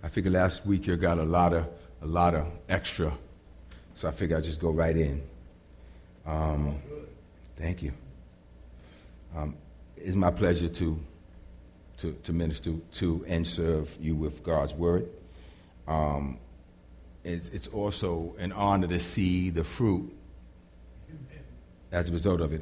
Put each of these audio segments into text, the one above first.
I figured last week you got a lot of extra, so I figured I'd just go right in. Thank you. It's my pleasure to minister to and serve you with God's word. It's also an honor to see the fruit as a result of it.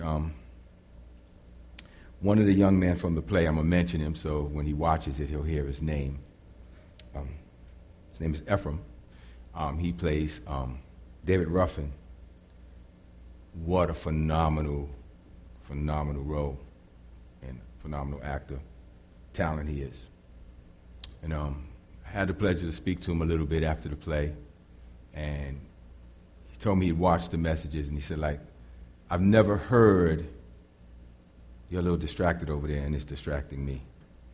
One of the young men from the play, I'm going to mention him, so when he watches it, he'll hear his name. His name is Ephraim. He plays David Ruffin. What a phenomenal role and phenomenal actor, talent he is. And I had the pleasure to speak to him a little bit after the play, and he told me he'd watched the messages, and he said, I've never heard, you're a little distracted over there, and it's distracting me.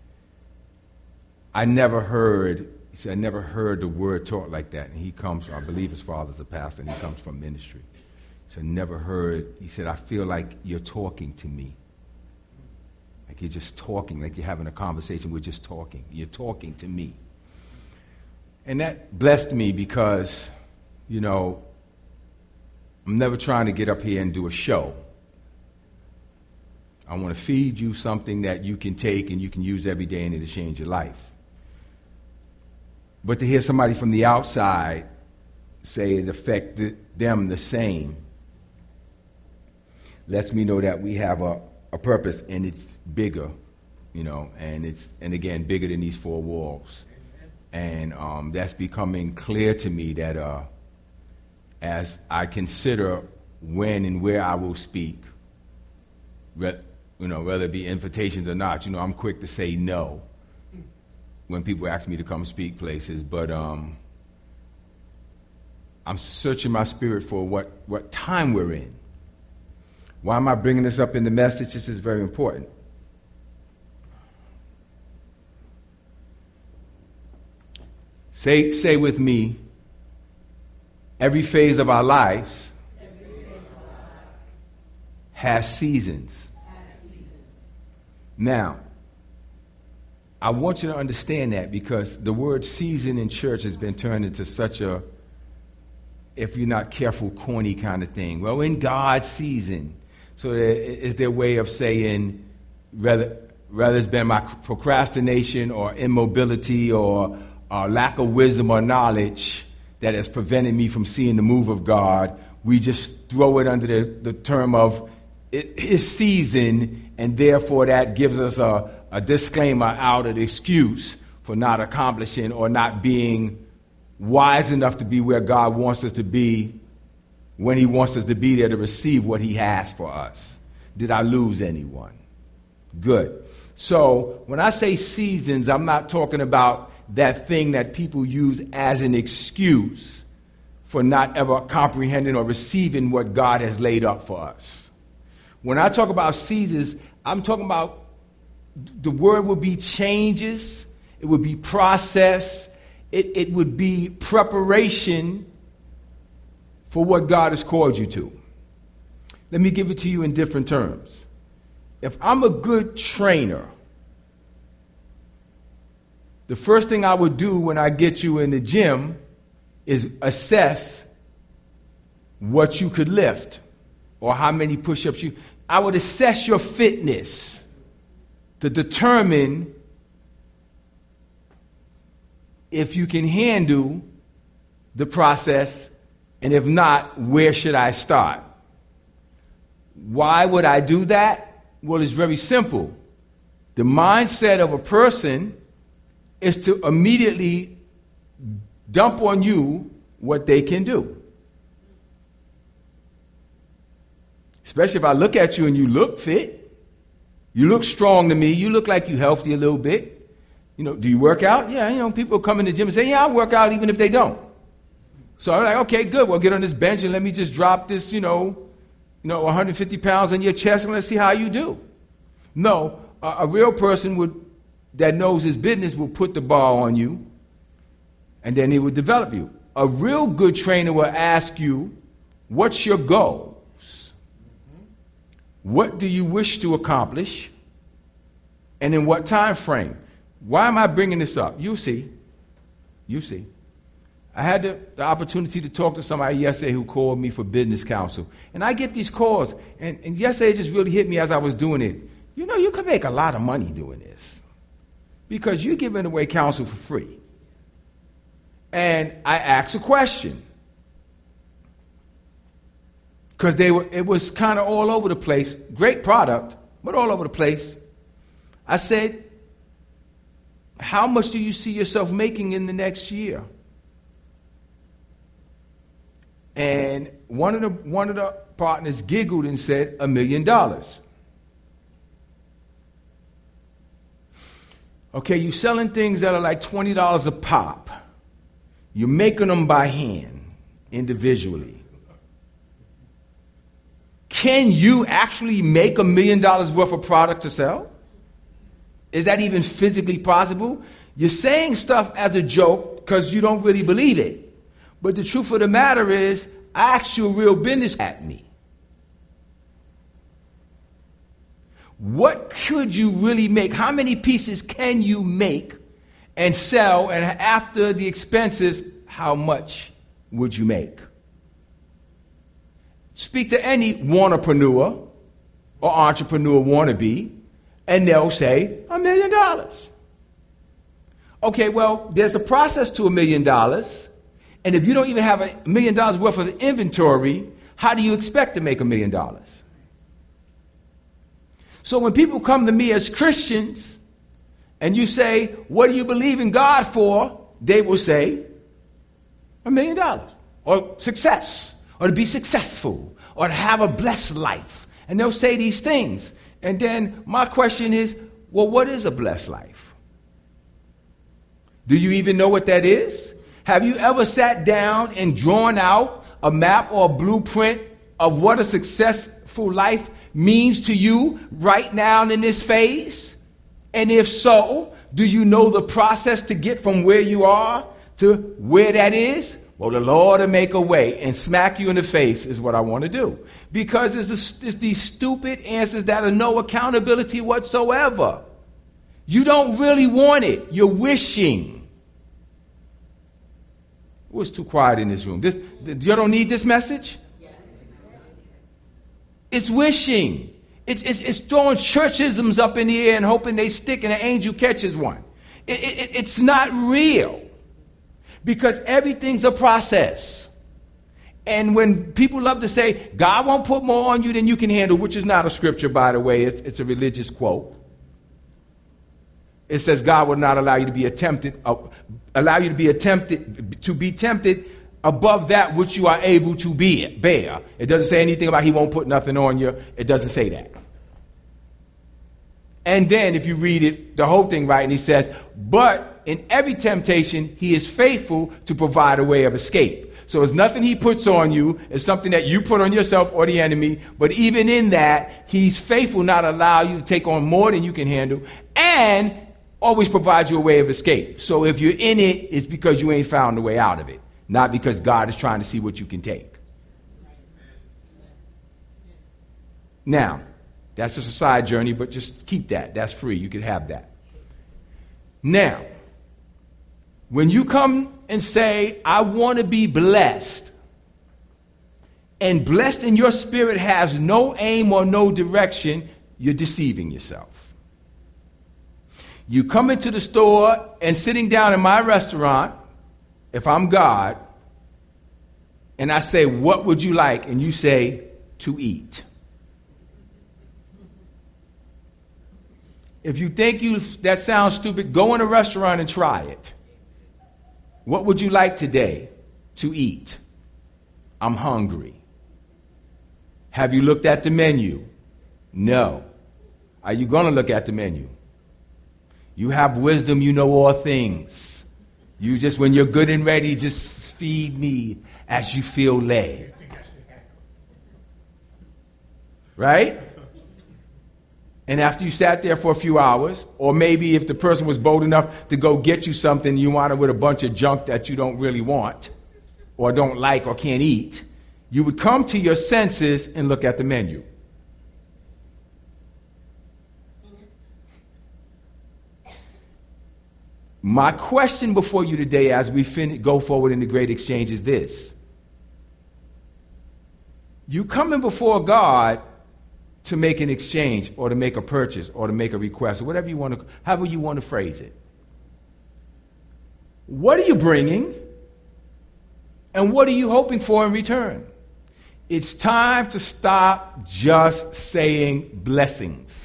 He said, I never heard the word taught like that. And he comes from, I believe his father's a pastor, and he comes from ministry. So never heard, he said, I feel like you're talking to me. Like you're just talking, like you're having a conversation, we're just talking. You're talking to me. And that blessed me because, I'm never trying to get up here and do a show. I want to feed you something that you can take and you can use every day and it'll change your life. But to hear somebody from the outside say it affected them the same lets me know that we have a purpose, and it's bigger, and again bigger than these four walls. And that's becoming clear to me that as I consider when and where I will speak, whether it be invitations or not, I'm quick to say no when people ask me to come speak places, but I'm searching my spirit for what time we're in. Why am I bringing this up in the message? This is very important. Say with me, every phase of our lives has seasons. Now, I want you to understand that because the word season in church has been turned into such a, if you're not careful, corny kind of thing. Well, in God's season. So is their way of saying, whether it's been my procrastination or immobility or lack of wisdom or knowledge that has prevented me from seeing the move of God, we just throw it under the term of his season, and therefore that gives us a disclaimer out of the excuse for not accomplishing or not being wise enough to be where God wants us to be when he wants us to be there to receive what he has for us. Did I lose anyone? Good. So when I say seasons, I'm not talking about that thing that people use as an excuse for not ever comprehending or receiving what God has laid up for us. When I talk about seasons, I'm talking about the word would be changes, it would be process, it would be preparation for what God has called you to. Let me give it to you in different terms. If I'm a good trainer, the first thing I would do when I get you in the gym is assess what you could lift or how many push-ups I would assess your fitness to determine if you can handle the process, and if not, where should I start? Why would I do that? Well, it's very simple. The mindset of a person is to immediately dump on you what they can do. Especially if I look at you and you look fit, you look strong to me, you look like you're healthy a little bit. Do you work out? Yeah, people come in the gym and say, yeah, I work out even if they don't. So I'm like, okay, good. Well, get on this bench and let me just drop this, 150 pounds on your chest and let's see how you do. No, a real person that knows his business will put the bar on you and then he will develop you. A real good trainer will ask you, what's your goals? What do you wish to accomplish? And in what time frame? Why am I bringing this up? You'll see. You see. I had the opportunity to talk to somebody yesterday who called me for business counsel. And I get these calls, and yesterday it just really hit me as I was doing it. You know, you can make a lot of money doing this because you're giving away counsel for free. And I asked a question because it was kind of all over the place. Great product, but all over the place. I said, how much do you see yourself making in the next year? And one of the partners giggled and said, $1 million. Okay, you're selling things that are like $20 a pop. You're making them by hand, individually. Can you actually make $1 million worth of product to sell? Is that even physically possible? You're saying stuff as a joke because you don't really believe it. But the truth of the matter is, actual real business at me. What could you really make? How many pieces can you make and sell? And after the expenses, how much would you make? Speak to any wantrepreneur or entrepreneur wannabe, and they'll say $1 million. Okay, well, there's a process to $1 million. And if you don't even have $1 million worth of inventory, how do you expect to make $1 million? So when people come to me as Christians and you say, what do you believe in God for? They will say $1 million or success or to be successful or to have a blessed life. And they'll say these things. And then my question is, well, what is a blessed life? Do you even know what that is? Have you ever sat down and drawn out a map or a blueprint of what a successful life means to you right now in this phase? And if so, do you know the process to get from where you are to where that is? Well, the Lord will make a way and smack you in the face is what I want to do. Because it's these stupid answers that are no accountability whatsoever. You don't really want it. You're wishing. It was too quiet in this room. You don't need this message? Yes. It's wishing. It's throwing churchisms up in the air and hoping they stick and an angel catches one. It's not real. Because everything's a process. And when people love to say, God won't put more on you than you can handle, which is not a scripture, by the way. It's a religious quote. It says God will not allow you to be tempted above that which you are able to bear. It doesn't say anything about he won't put nothing on you. It doesn't say that. And then if you read it, the whole thing right, and he says, but in every temptation, he is faithful to provide a way of escape. So it's nothing he puts on you. It's something that you put on yourself or the enemy. But even in that, he's faithful not to allow you to take on more than you can handle. And always provide you a way of escape. So if you're in it, it's because you ain't found a way out of it, not because God is trying to see what you can take. Now, that's just a side journey, but just keep that. That's free. You can have that. Now, when you come and say, I want to be blessed, and blessed in your spirit has no aim or no direction, you're deceiving yourself. You come into the store and sitting down in my restaurant, if I'm God, and I say, what would you like? And you say, to eat. If you think that sounds stupid, go in a restaurant and try it. What would you like today? To eat. I'm hungry. Have you looked at the menu? No. Are you going to look at the menu? You have wisdom, you know all things. You just, when you're good and ready, just feed me as you feel led. Right? And after you sat there for a few hours, or maybe if the person was bold enough to go get you something, you wanted with a bunch of junk that you don't really want, or don't like, or can't eat, you would come to your senses and look at the menu. My question before you today as we go forward in the great exchange is this. You coming before God to make an exchange or to make a purchase or to make a request or whatever you want to, however you want to phrase it. What are you bringing? And what are you hoping for in return? It's time to stop just saying blessings.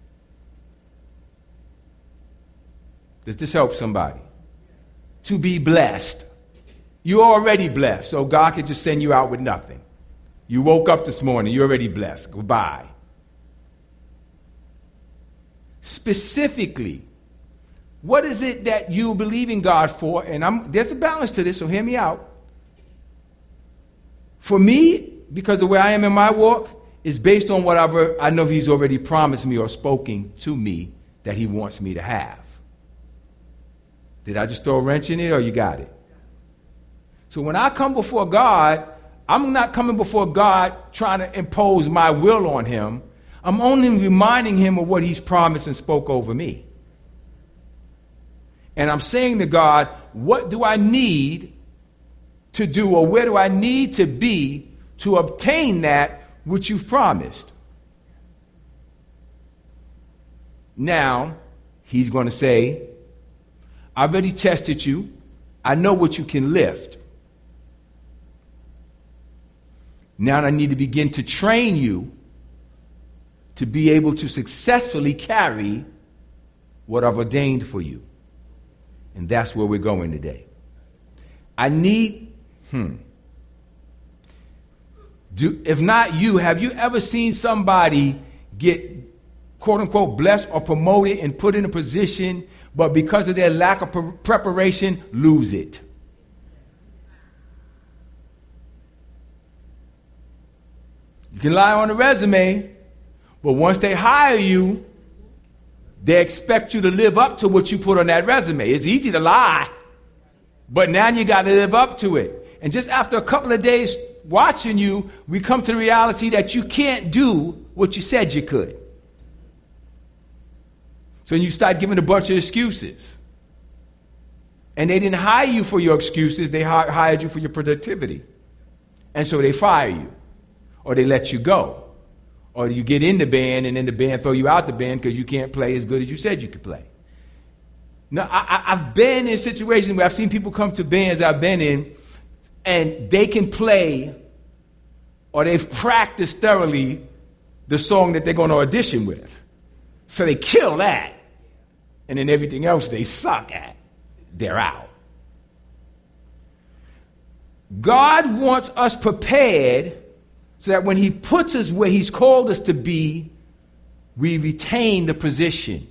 Does this help somebody? To be blessed. You're already blessed, so God could just send you out with nothing. You woke up this morning, you're already blessed. Goodbye. Specifically, what is it that you believe in God for? And there's a balance to this, so hear me out. For me, because the way I am in my walk is based on whatever I know He's already promised me or spoken to me that He wants me to have. Did I just throw a wrench in it or you got it? So when I come before God, I'm not coming before God trying to impose my will on Him. I'm only reminding Him of what He's promised and spoke over me. And I'm saying to God, what do I need to do or where do I need to be to obtain that which you've promised? Now, He's going to say, I've already tested you. I know what you can lift. Now I need to begin to train you to be able to successfully carry what I've ordained for you. And that's where we're going today. I need, if not you, have you ever seen somebody get quote unquote blessed or promoted and put in a position, but because of their lack of preparation, lose it? You can lie on a resume, but once they hire you, they expect you to live up to what you put on that resume. It's easy to lie, but now you got to live up to it. And just after a couple of days watching you, we come to the reality that you can't do what you said you could. So you start giving a bunch of excuses. And they didn't hire you for your excuses. They hired you for your productivity. And so they fire you. Or they let you go. Or you get in the band and then the band throw you out the band because you can't play as good as you said you could play. Now, I've been in situations where I've seen people come to bands I've been in and they can play or they've practiced thoroughly the song that they're going to audition with. So they kill that. And then everything else they suck at, they're out. God wants us prepared so that when He puts us where He's called us to be, we retain the position.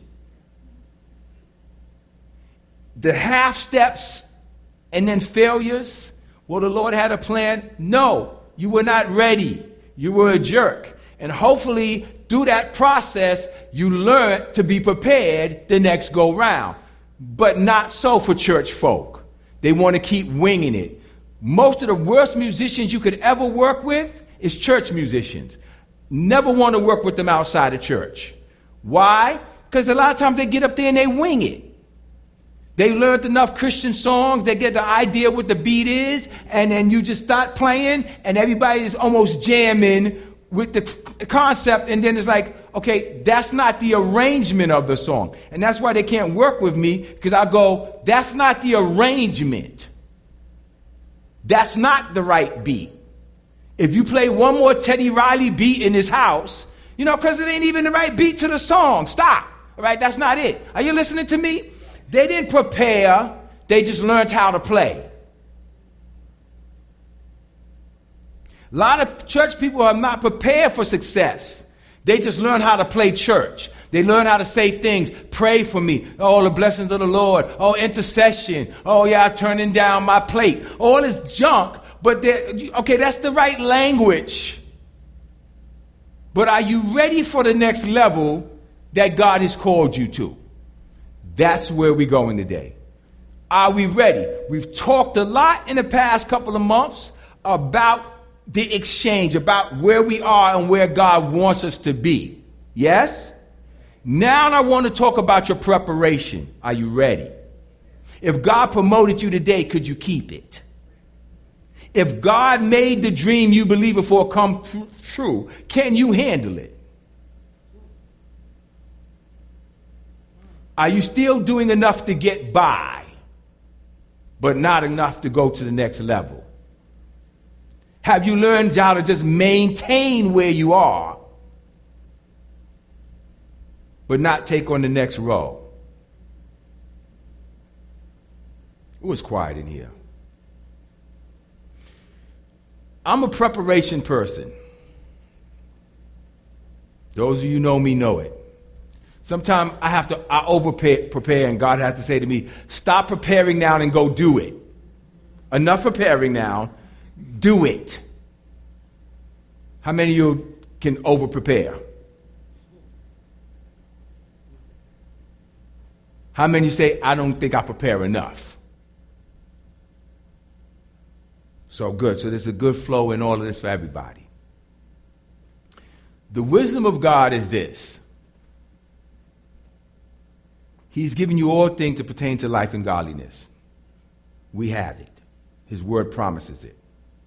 The half steps and then failures, well, the Lord had a plan. No, you were not ready. You were a jerk. And hopefully, through that process, you learn to be prepared the next go round. But not so for church folk. They want to keep winging it. Most of the worst musicians you could ever work with is church musicians. Never want to work with them outside of church. Why? Because a lot of times they get up there and they wing it. They learned enough Christian songs, they get the idea what the beat is, and then you just start playing, and everybody is almost jamming with the concept, and then it's like, okay, that's not the arrangement of the song. And that's why they can't work with me, because I go, that's not the arrangement. That's not the right beat. If you play one more Teddy Riley beat in this house, because it ain't even the right beat to the song. Stop. All right, that's not it. Are you listening to me? They didn't prepare. They just learned how to play. A lot of church people are not prepared for success. They just learn how to play church. They learn how to say things. Pray for me. Oh, the blessings of the Lord. Oh, intercession. Oh, yeah, turning down my plate. All this junk. But, okay, that's the right language. But are you ready for the next level that God has called you to? That's where we're going today. Are we ready? We've talked a lot in the past couple of months about the exchange, about where we are and where God wants us to be. Yes? Now I want to talk about your preparation. Are you ready? If God promoted you today, could you keep it? If God made the dream you believe in for come true, can you handle it? Are you still doing enough to get by, but not enough to go to the next level? Have you learned how to just maintain where you are, but not take on the next role? It was quiet in here. I'm a preparation person. Those of you who know me know it. Sometimes I over-prepare, and God has to say to me, stop preparing now and go do it. Enough preparing now, do it. How many of you can over-prepare? How many say, I don't think I prepare enough? So good. So there's a good flow in all of this for everybody. The wisdom of God is this. He's given you all things that pertain to life and godliness. We have it. His word promises it.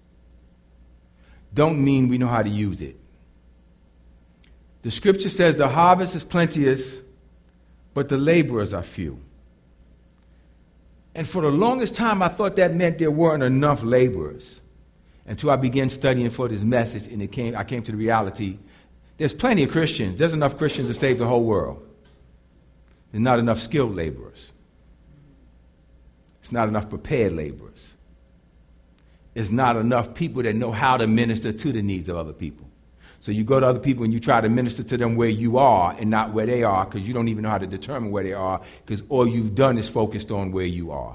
Don't mean we know how to use it. The scripture says the harvest is plenteous, but the laborers are few. And for the longest time, I thought that meant there weren't enough laborers. Until I began studying for this message, and I came to the reality, there's plenty of Christians. There's enough Christians to save the whole world. There's not enough skilled laborers. It's not enough prepared laborers. It's not enough people that know how to minister to the needs of other people. So you go to other people and you try to minister to them where you are and not where they are, because you don't even know how to determine where they are, because all you've done is focused on where you are.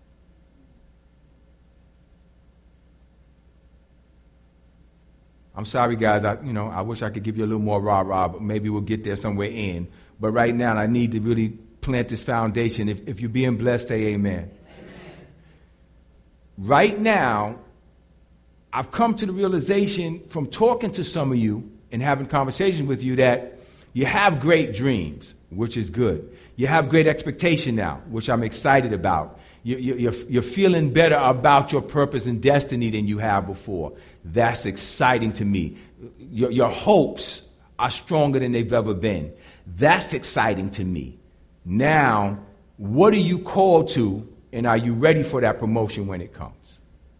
I'm sorry, guys. I wish I could give you a little more rah-rah, but maybe we'll get there somewhere in. But right now, I need to really plant this foundation. If you're being blessed, say amen. Right now, I've come to the realization from talking to some of you and having conversations with you that you have great dreams, which is good. You have great expectation now, which I'm excited about. You're feeling better about your purpose and destiny than you have before. That's exciting to me. Your hopes are stronger than they've ever been. That's exciting to me. Now, what are you called to, and are you ready for that promotion when it comes?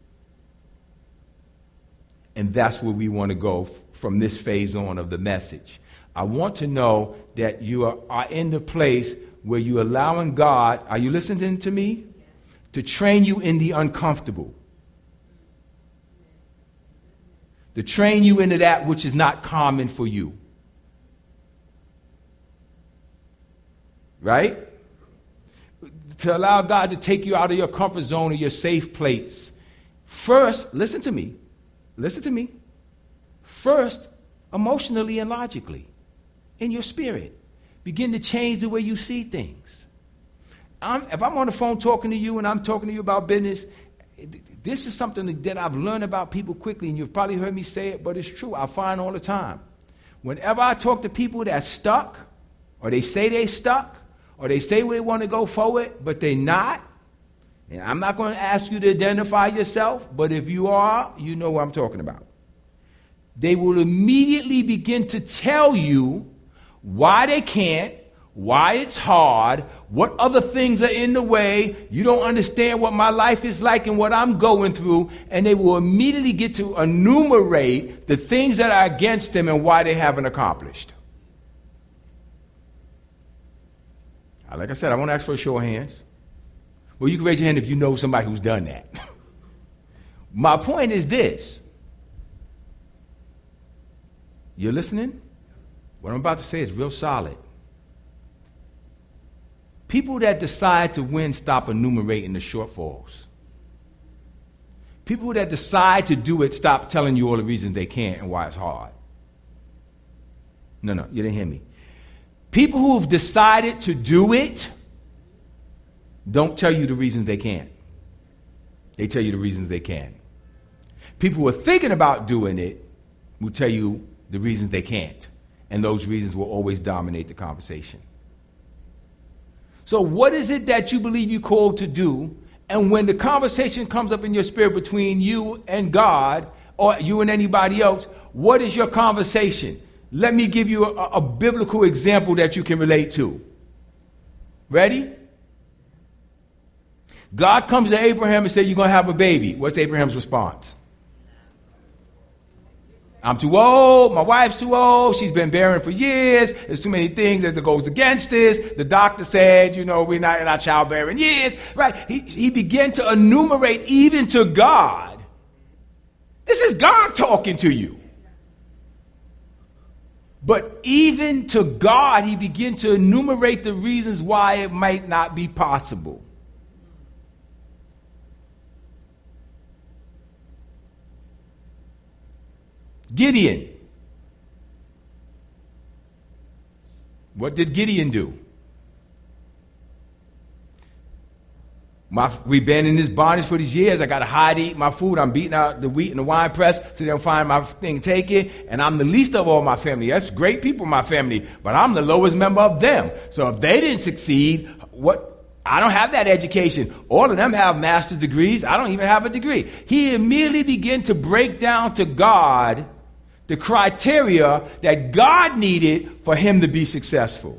And that's where we want to go from this phase on of the message. I want to know that you are in the place where you're allowing God, are you listening to me? To train you in the uncomfortable. To train you into that which is not common for you. Right? To allow God to take you out of your comfort zone or your safe place. First, listen to me. Listen to me. First, emotionally and logically, in your spirit, begin to change the way you see things. If I'm on the phone talking to you and I'm talking to you about business, this is something that I've learned about people quickly, and you've probably heard me say it, but it's true. I find all the time. Whenever I talk to people that's stuck, or they say they're stuck, or they say they want to go forward, but they're not, and I'm not going to ask you to identify yourself, but if you are, you know what I'm talking about. They will immediately begin to tell you why they can't, why it's hard, what other things are in the way. You don't understand what my life is like and what I'm going through, and they will immediately get to enumerate the things that are against them and why they haven't accomplished. Like I said, I won't ask for a show of hands. Well, you can raise your hand if you know somebody who's done that. My point is this. You're listening? What I'm about to say is real solid. People that decide to win stop enumerating the shortfalls. People that decide to do it stop telling you all the reasons they can't and why it's hard. No, you didn't hear me. People who have decided to do it don't tell you the reasons they can't. They tell you the reasons they can. People who are thinking about doing it will tell you the reasons they can't. And those reasons will always dominate the conversation. So what is it that you believe you're called to do? And when the conversation comes up in your spirit between you and God, or you and anybody else, what is your conversation? Let me give you a biblical example that you can relate to. Ready? God comes to Abraham and says, you're going to have a baby. What's Abraham's response? I'm too old. My wife's too old. She's been barren for years. There's too many things that goes against this. The doctor said, we're not in our childbearing years. Right? He began to enumerate even to God. This is God talking to you. But even to God, he began to enumerate the reasons why it might not be possible. Gideon. What did Gideon do? We've been in this bondage for these years. I got to hide to eat my food. I'm beating out the wheat in the wine press so they don't find my thing taken. And I'm the least of all my family. That's great people in my family, but I'm the lowest member of them. So if they didn't succeed, I don't have that education. All of them have master's degrees. I don't even have a degree. He immediately began to break down to God the criteria that God needed for him to be successful.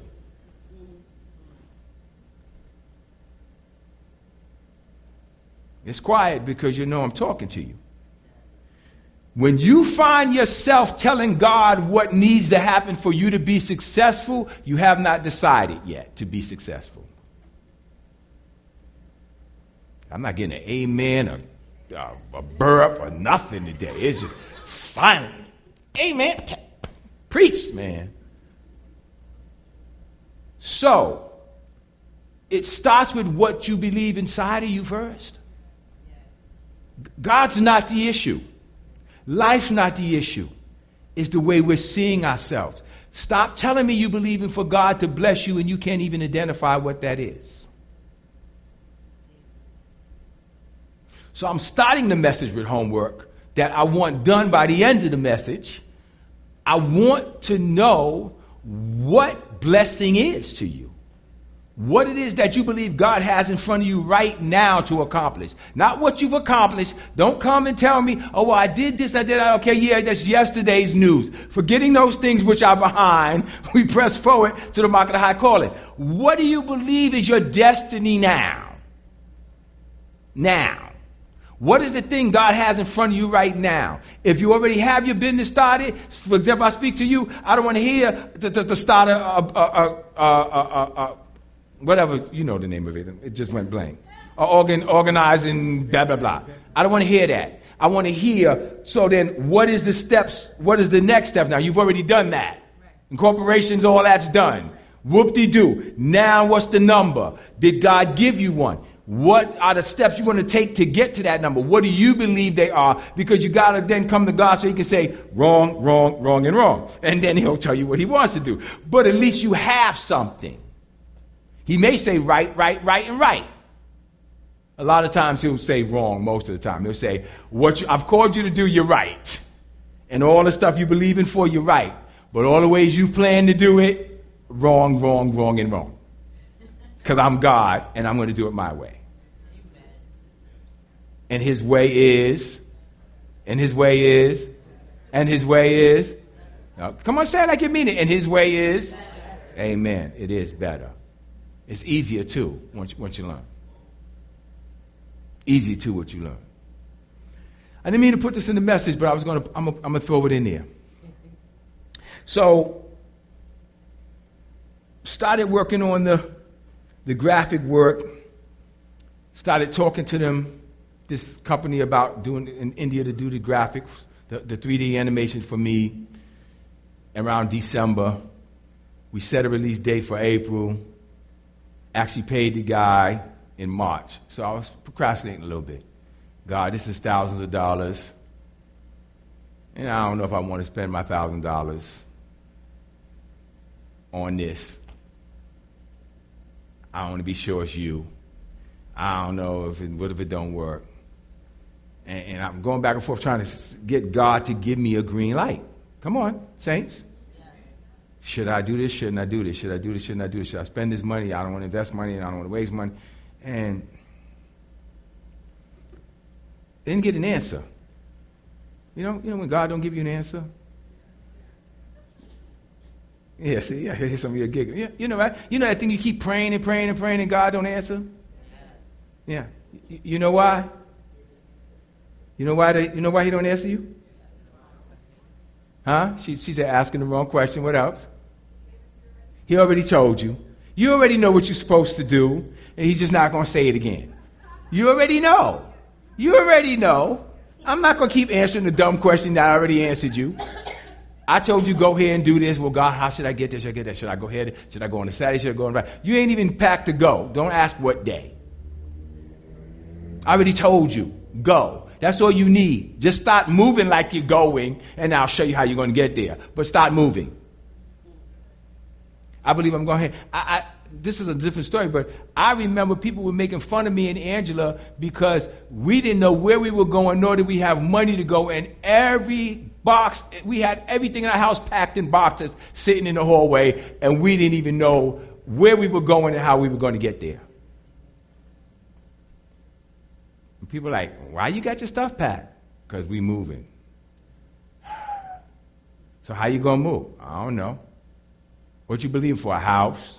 It's quiet because I'm talking to you. When you find yourself telling God what needs to happen for you to be successful, you have not decided yet to be successful. I'm not getting an amen or a burp or nothing today. It's just silent. Amen. Preach, man. So, it starts with what you believe inside of you first. God's not the issue. Life's not the issue. It's the way we're seeing ourselves. Stop telling me you believe in for God to bless you and you can't even identify what that is. So I'm starting the message with homework that I want done by the end of the message. I want to know what blessing is to you. What it is that you believe God has in front of you right now to accomplish. Not what you've accomplished. Don't come and tell me, oh, well, I did this, I did that. Okay, yeah, that's yesterday's news. Forgetting those things which are behind, we press forward to the mark of the high calling. What do you believe is your destiny now? Now. What is the thing God has in front of you right now? If you already have your business started, for example, I speak to you, I don't want to hear to start whatever, you know the name of it. It just went blank. Organizing, blah, blah, blah. I don't want to hear that. I want to hear, so then what is the steps? What is the next step now? You've already done that. Incorporations, all that's done. Whoop-de-doo. Now what's the number? Did God give you one? What are the steps you want to take to get to that number? What do you believe they are? Because you got to then come to God so he can say wrong, wrong, wrong, and wrong. And then he'll tell you what he wants to do. But at least you have something. He may say right, right, right, and right. A lot of times he'll say wrong most of the time. He'll say, I've called you to do, you're right. And all the stuff you believe in for, you're right. But all the ways you've planned to do it, wrong, wrong, wrong, and wrong. Because I'm God, and I'm going to do it my way. And his way is, and his way is, and his way is. Now, come on, say it like you mean it. And his way is, amen. It is better. It's easier too once you learn. Easier too what you learn. I didn't mean to put this in the message, but I'm gonna throw it in there. So, started working on the graphic work. Started talking to them. This company about doing in India to do the graphics, the 3D animation for me around December. We set a release date for April. Actually paid the guy in March. So I was procrastinating a little bit. God, this is thousands of dollars. And I don't know if I want to spend my $1,000 on this. I want to be sure it's you. I don't know what if it don't work. And I'm going back and forth trying to get God to give me a green light. Come on, saints. Should I do this? Shouldn't I do this? Should I do this? Shouldn't I do this? Should I spend this money? I don't want to invest money, and I don't want to waste money. And didn't get an answer. You know when God don't give you an answer? Yeah, see, I hear some of you giggling. Yeah, you know, right? You know that thing you keep praying and praying and praying and God don't answer? Yeah. You know why? You know why he don't answer you? Huh? She said asking the wrong question. What else? He already told you. You already know what you're supposed to do, and he's just not going to say it again. You already know. You already know. I'm not going to keep answering the dumb question that I already answered you. I told you go here and do this. Well, God, how should I get this? Should I get that? Should I go ahead? Should I go on the Saturday? Should I go on the right? You ain't even packed to go. Don't ask what day. I already told you. Go. That's all you need. Just start moving like you're going, and I'll show you how you're going to get there. But start moving. I believe I'm going ahead. This is a different story, but I remember people were making fun of me and Angela because we didn't know where we were going, nor did we have money to go. And every box, we had everything in our house packed in boxes sitting in the hallway, and we didn't even know where we were going and how we were going to get there. And people are like, why you got your stuff packed? Because we moving. So how you going to move? I don't know. What you believe for, a house?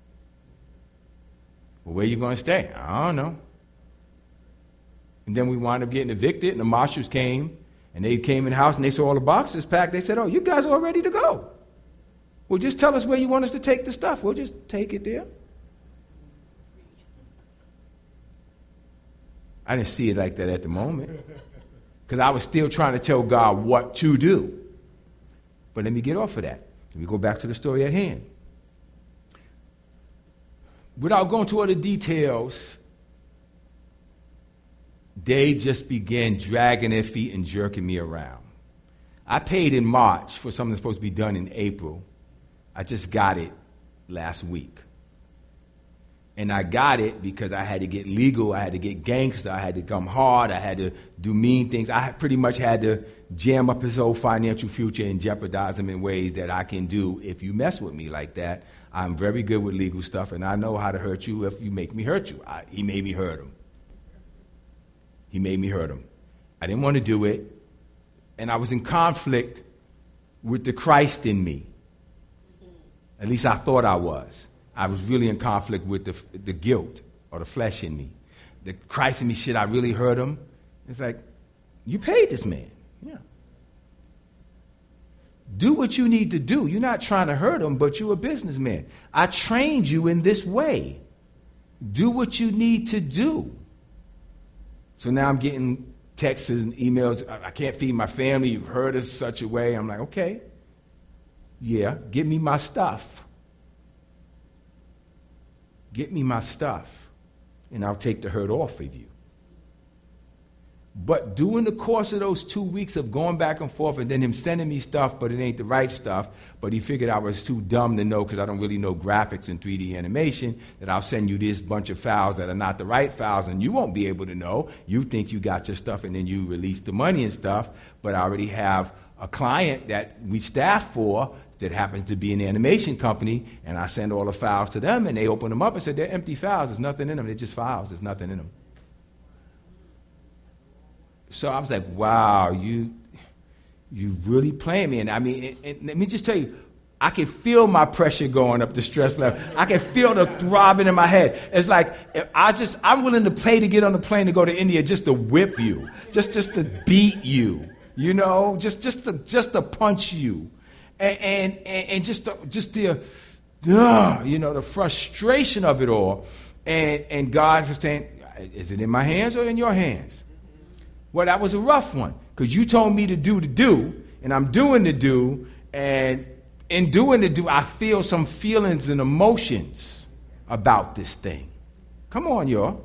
Well, where you going to stay? I don't know. And then we wound up getting evicted, and the marshals came, and they came in the house, and they saw all the boxes packed. They said, oh, you guys are all ready to go. Well, just tell us where you want us to take the stuff. We'll just take it there. I didn't see it like that at the moment, because I was still trying to tell God what to do. But let me get off of that. Let me go back to the story at hand. Without going to all the details, they just began dragging their feet and jerking me around. I paid in March for something that's supposed to be done in April. I just got it last week. And I got it because I had to get legal, I had to get gangster, I had to come hard, I had to do mean things. I pretty much had to jam up his whole financial future and jeopardize him in ways that I can do if you mess with me like that. I'm very good with legal stuff, and I know how to hurt you if you make me hurt you. He made me hurt him. He made me hurt him. I didn't want to do it, and I was in conflict with the Christ in me. At least I thought I was. I was really in conflict with the guilt or the flesh in me. The Christ in me, shit, I really hurt him. It's like, you paid this man. Yeah. Do what you need to do. You're not trying to hurt him, but you're a businessman. I trained you in this way. Do what you need to do. So now I'm getting texts and emails. I can't feed my family. You've hurt us such a way. I'm like, okay. Yeah, give me my stuff. Get me my stuff, and I'll take the hurt off of you. But during the course of those 2 weeks of going back and forth, and then him sending me stuff, but it ain't the right stuff, but he figured I was too dumb to know because I don't really know graphics and 3D animation, that I'll send you this bunch of files that are not the right files, and you won't be able to know. You think you got your stuff, and then you release the money and stuff, but I already have a client that we staff for that happens to be an animation company, and I send all the files to them, and they open them up and say, they're empty files. There's nothing in them. They're just files. There's nothing in them. So I was like, wow, you really playing me. And I mean, and let me just tell you, I can feel my pressure going up, the stress level. I can feel the throbbing in my head. It's like, I'm willing to pay to get on the plane to go to India just to whip you, just to beat you, you know, just to punch you. And just the the frustration of it all. And God's saying, is it in my hands or in your hands? Well, that was a rough one, because you told me to do, and I'm doing the do, and in doing the do, I feel some feelings and emotions about this thing. Come on, y'all.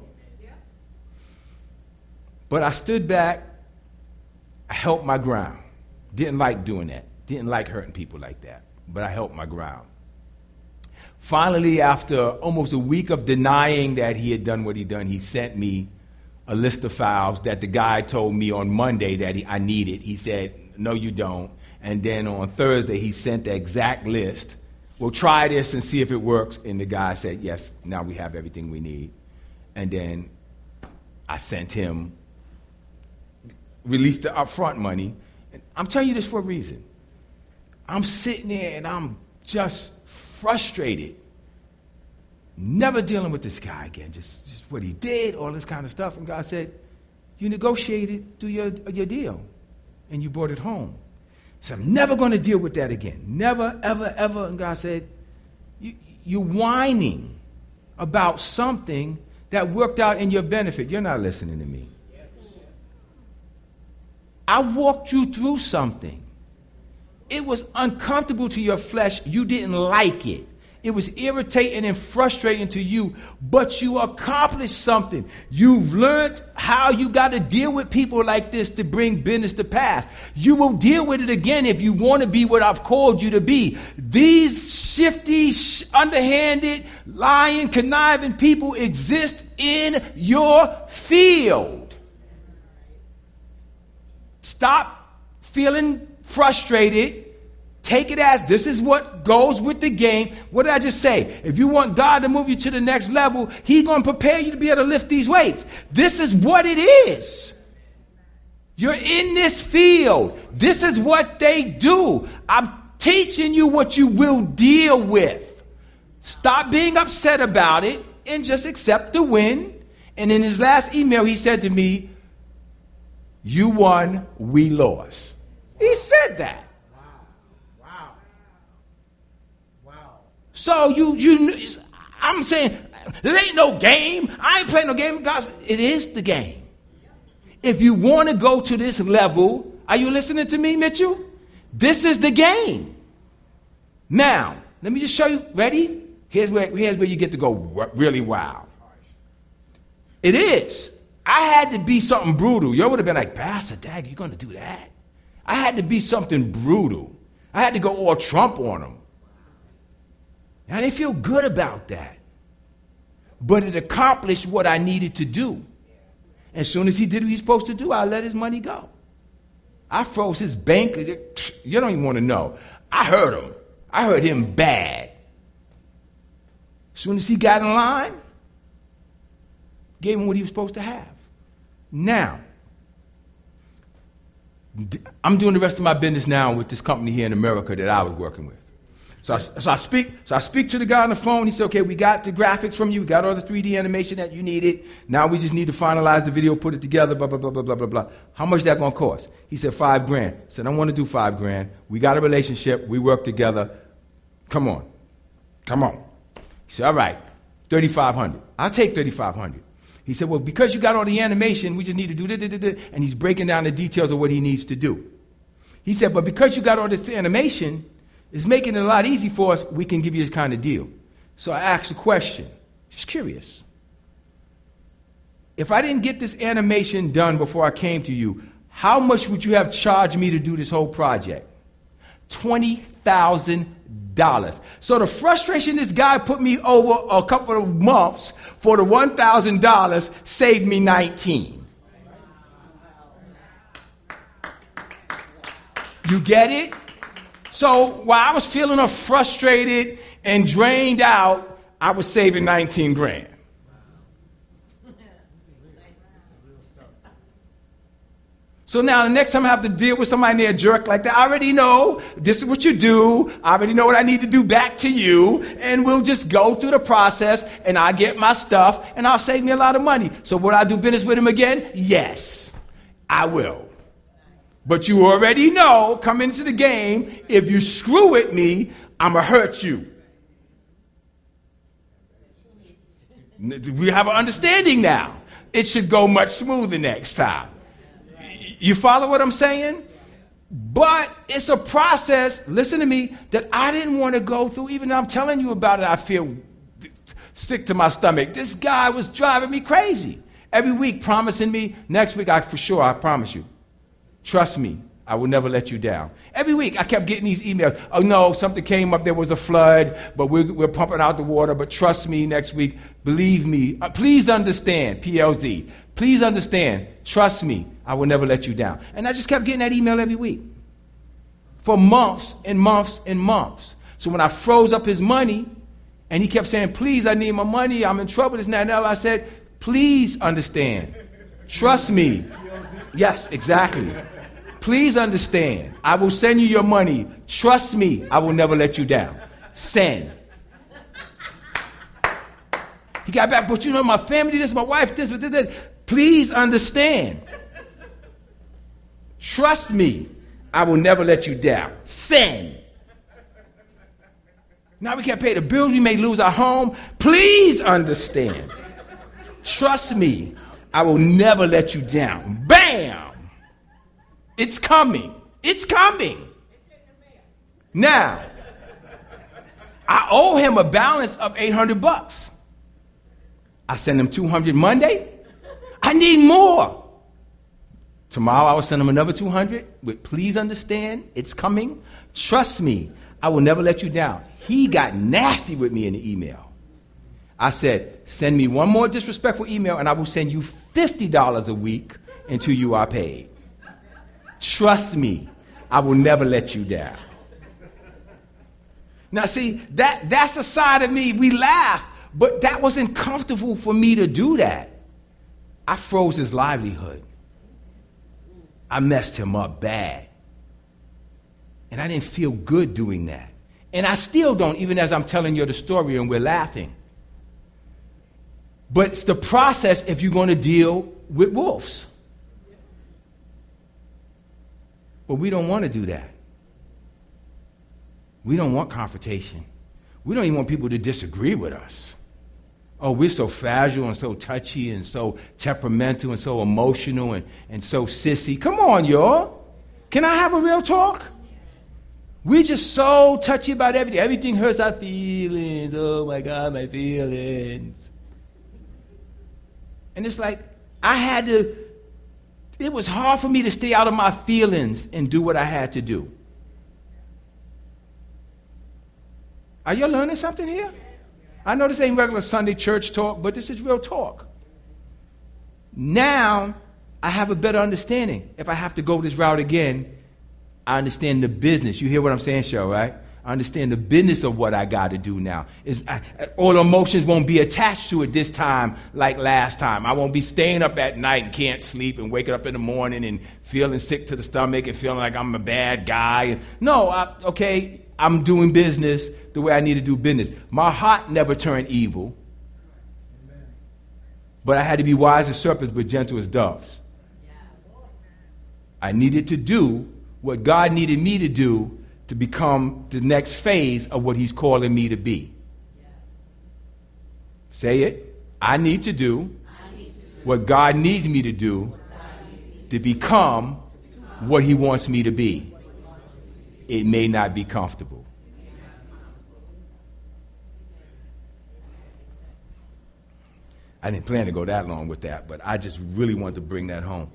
But I stood back, I held my ground. Didn't like doing that. Didn't like hurting people like that, but I held my ground. Finally, after almost a week of denying that he had done what he'd done, he sent me a list of files that the guy told me on Monday that I needed. He said, no, you don't. And then on Thursday, he sent the exact list We'll try this and see if it works. And the guy said, yes, now we have everything we need. And then I sent him, released the upfront money. And I'm telling you this for a reason. I'm sitting there and I'm just frustrated. Never dealing with this guy again. Just what he did, all this kind of stuff. And God said, you negotiated through your deal. And you brought it home. So I'm never going to deal with that again. Never, ever, ever. And God said, you're whining about something that worked out in your benefit. You're not listening to me. I walked you through something. It was uncomfortable to your flesh. You didn't like it. It was irritating and frustrating to you, but you accomplished something. You've learned how you got to deal with people like this to bring business to pass. You will deal with it again if you want to be what I've called you to be. These shifty, underhanded, lying, conniving people exist in your field. Stop feeling frustrated. Take it as this is what goes with the game. What did I just say? If you want God to move you to the next level, He's going to prepare you to be able to lift these weights. This is what it is. You're in this field. This is what they do. I'm teaching you what you will deal with. Stop being upset about it and just accept the win. And in his last email, he said to me, you won, we lost. He said that. So I'm saying, there ain't no game. I ain't playing no game. God, it is the game. If you want to go to this level, are you listening to me, Mitchell? This is the game. Now, let me just show you. Ready? Here's where you get to go really wild. It is. I had to be something brutal. You would have been like, Pastor Dag, you going to do that? I had to be something brutal. I had to go all Trump on them. Now, they feel good about that. But it accomplished what I needed to do. As soon as he did what he's supposed to do, I let his money go. I froze his bank. You don't even want to know. I heard him. I heard him bad. As soon as he got in line, gave him what he was supposed to have. Now, I'm doing the rest of my business now with this company here in America that I was working with. So I speak to the guy on the phone. He said, okay, we got the graphics from you. We got all the 3D animation that you needed. Now we just need to finalize the video, put it together, blah, blah, blah, blah, blah, blah, blah. How much is that going to cost? He said, $5,000. I said, I want to do $5,000. We got a relationship. We work together. Come on. He said, all right, $3,500. I'll take $3,500. He said, well, because you got all the animation, we just need to do this. And he's breaking down the details of what he needs to do. He said, but because you got all this animation, it's making it a lot easy for us. We can give you this kind of deal. So I asked a question. Just curious. If I didn't get this animation done before I came to you, how much would you have charged me to do this whole project? $20,000. So the frustration this guy put me over a couple of months for the $1,000 saved me $19,000. You get it? So while I was feeling frustrated and drained out, I was saving $19,000. So now the next time I have to deal with somebody near a jerk like that, I already know this is what you do. I already know what I need to do back to you. And we'll just go through the process and I get my stuff and I'll save me a lot of money. So would I do business with him again? Yes, I will. But you already know, coming into the game, if you screw with me, I'm going to hurt you. We have an understanding now. It should go much smoother next time. You follow what I'm saying? But it's a process, listen to me, that I didn't want to go through. Even though I'm telling you about it, I feel sick to my stomach. This guy was driving me crazy. Every week promising me, next week, I promise you. Trust me, I will never let you down. Every week I kept getting these emails. Oh no, something came up, there was a flood, but we're pumping out the water, but trust me, next week, believe me. Please understand, PLZ. Please understand, trust me, I will never let you down. And I just kept getting that email every week. For months and months and months. So when I froze up his money, and he kept saying, please, I need my money, I'm in trouble, this and that, and that, I said, please understand. Trust me. Yes, exactly. Please understand. I will send you your money. Trust me, I will never let you down. Send. He got back, but you know, my family, this, my wife, this, but this. Please understand. Trust me, I will never let you down. Send. Now we can't pay the bills, we may lose our home. Please understand. Trust me, I will never let you down. Bam! It's coming. It's coming. Now, I owe him a balance of $800. I send him $200 Monday. I need more. Tomorrow I will send him another $200 with please understand, it's coming. Trust me, I will never let you down. He got nasty with me in the email. I said, send me one more disrespectful email and I will send you $50 a week until you are paid. Trust me, I will never let you down. Now see, that's a side of me. We laugh, but that wasn't comfortable for me to do that. I froze his livelihood. I messed him up bad. And I didn't feel good doing that. And I still don't, even as I'm telling you the story and we're laughing. But it's the process if you're going to deal with wolves. But we don't want to do that. We don't want confrontation. We don't even want people to disagree with us. Oh, we're so fragile and so touchy and so temperamental and so emotional and so sissy. Come on, y'all. Can I have a real talk? We're just so touchy about everything. Everything hurts our feelings. Oh, my God, my feelings. And it's like, it was hard for me to stay out of my feelings and do what I had to do. Are you learning something here? I know this ain't regular Sunday church talk, but this is real talk. Now, I have a better understanding. If I have to go this route again, I understand the business. You hear what I'm saying, Cheryl, right? I understand the business of what I got to do now. All emotions won't be attached to it this time like last time. I won't be staying up at night and can't sleep and waking up in the morning and feeling sick to the stomach and feeling like I'm a bad guy. No, I'm doing business the way I need to do business. My heart never turned evil. But I had to be wise as serpents but gentle as doves. I needed to do what God needed me to do to become the next phase of what he's calling me to be. Say it. I need to do what God needs me to do to become what he wants me to be. It may not be comfortable. I didn't plan to go that long with that, but I just really wanted to bring that home.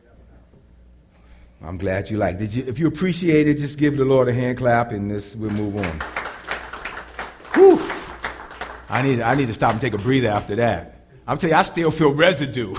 I'm glad you liked it. If you appreciate it, just give the Lord a hand clap and we'll move on. Whew. I need to stop and take a breather after that. I'm telling you, I still feel residue.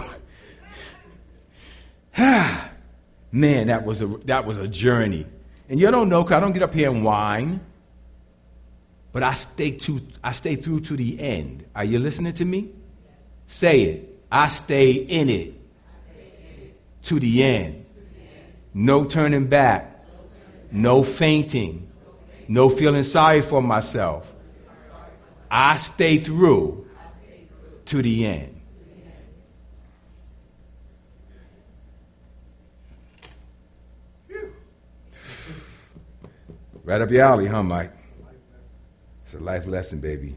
Man, that was a journey. And you don't know, because I don't get up here and whine, but I stay through to the end. Are you listening to me? Say it. I stay in it to the end. No turning back. No fainting. No feeling sorry for myself. I stay through to the end. Right up your alley, huh, Mike? It's a life lesson, baby.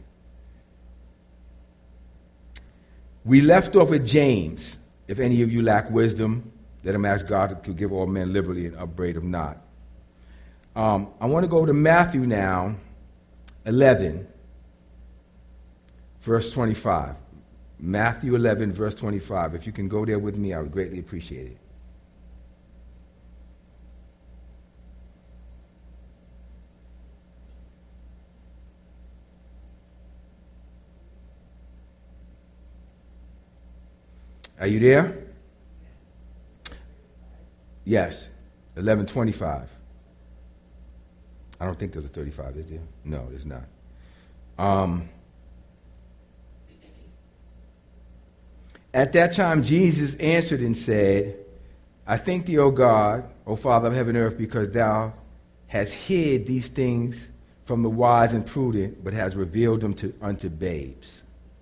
We left off with James. If any of you lack wisdom, let him ask God to give all men liberally and upbraid him not. I want to go to Matthew now, 11, verse 25. Matthew 11, verse 25. If you can go there with me, I would greatly appreciate it. Are you there? Yes, 11:25. I don't think there's a 35, is there? No, there's not. At that time, Jesus answered and said, I thank thee, O God, O Father of heaven and earth, because thou hast hid these things from the wise and prudent, but hast revealed them unto babes.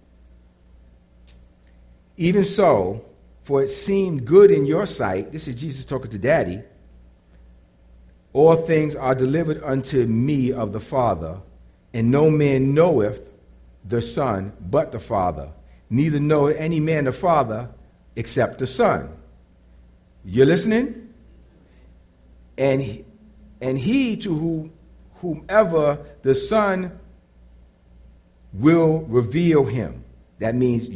Even so, for it seemed good in your sight, this is Jesus talking to Daddy, all things are delivered unto me of the Father, and no man knoweth the Son but the Father, neither knoweth any man the Father except the Son. You're listening? And he to whomever the Son will reveal him. That means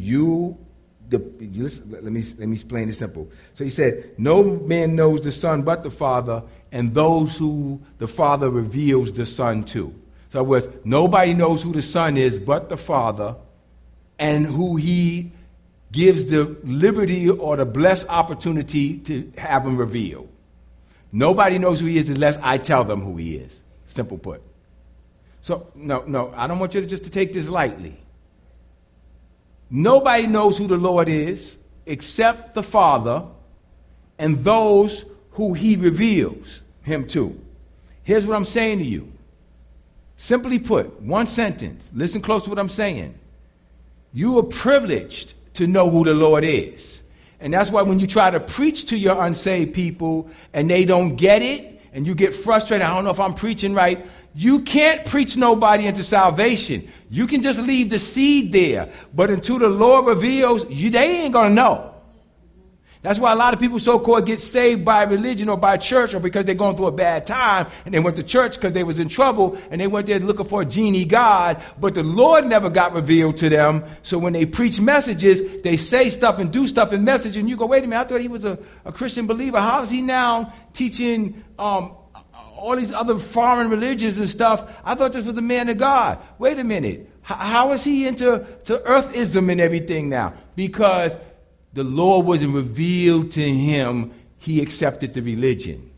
let me explain it simple. So he said, no man knows the Son but the Father, and those who the Father reveals the Son to. So in other words, nobody knows who the Son is but the Father, and who he gives the liberty or the blessed opportunity to have him revealed. Nobody knows who he is unless I tell them who he is. Simple put. So, no, I don't want you to take this lightly. Nobody knows who the Lord is except the Father and those who he reveals him to. Here's what I'm saying to you. Simply put, one sentence. Listen close to what I'm saying. You are privileged to know who the Lord is. And that's why when you try to preach to your unsaved people and they don't get it and you get frustrated, I don't know if I'm preaching right, you can't preach nobody into salvation. You can just leave the seed there. But until the Lord reveals, they ain't going to know. That's why a lot of people so-called get saved by religion or by church or because they're going through a bad time and they went to church because they was in trouble and they went there looking for a genie God, but the Lord never got revealed to them. So when they preach messages, they say stuff and do stuff in message and you go, wait a minute, I thought he was a Christian believer. How is he now teaching all these other foreign religions and stuff? I thought this was the man of God. Wait a minute. How is he into earthism and everything now? Because the Lord wasn't revealed to him. He accepted the religion.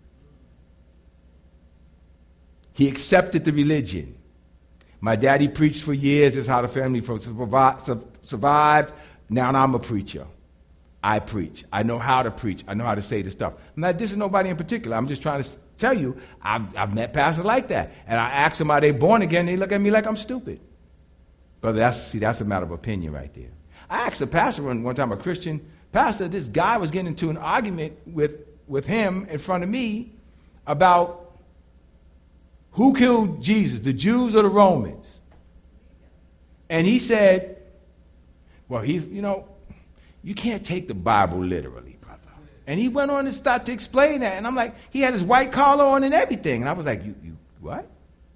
He accepted the religion. My daddy preached for years. That's how the family survived. Now I'm a preacher. I preach. I know how to preach. I know how to say the stuff. I'm not dissing nobody in particular. I'm just trying to tell you, I've met pastors like that. And I ask them, are they born again? They look at me like I'm stupid. Brother, that's a matter of opinion right there. I asked a pastor one time, a Christian pastor, this guy was getting into an argument with him in front of me about who killed Jesus, the Jews or the Romans. And he said, well, you can't take the Bible literally, brother. And he went on and started to explain that. And I'm like, he had his white collar on and everything. And I was like, you what?